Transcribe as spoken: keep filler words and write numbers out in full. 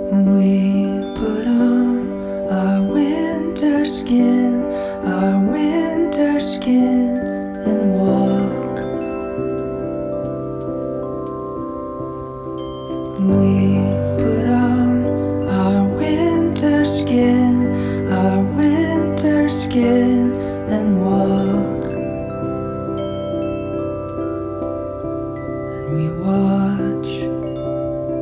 We put on our winter skin, our winter skin, and walk. We put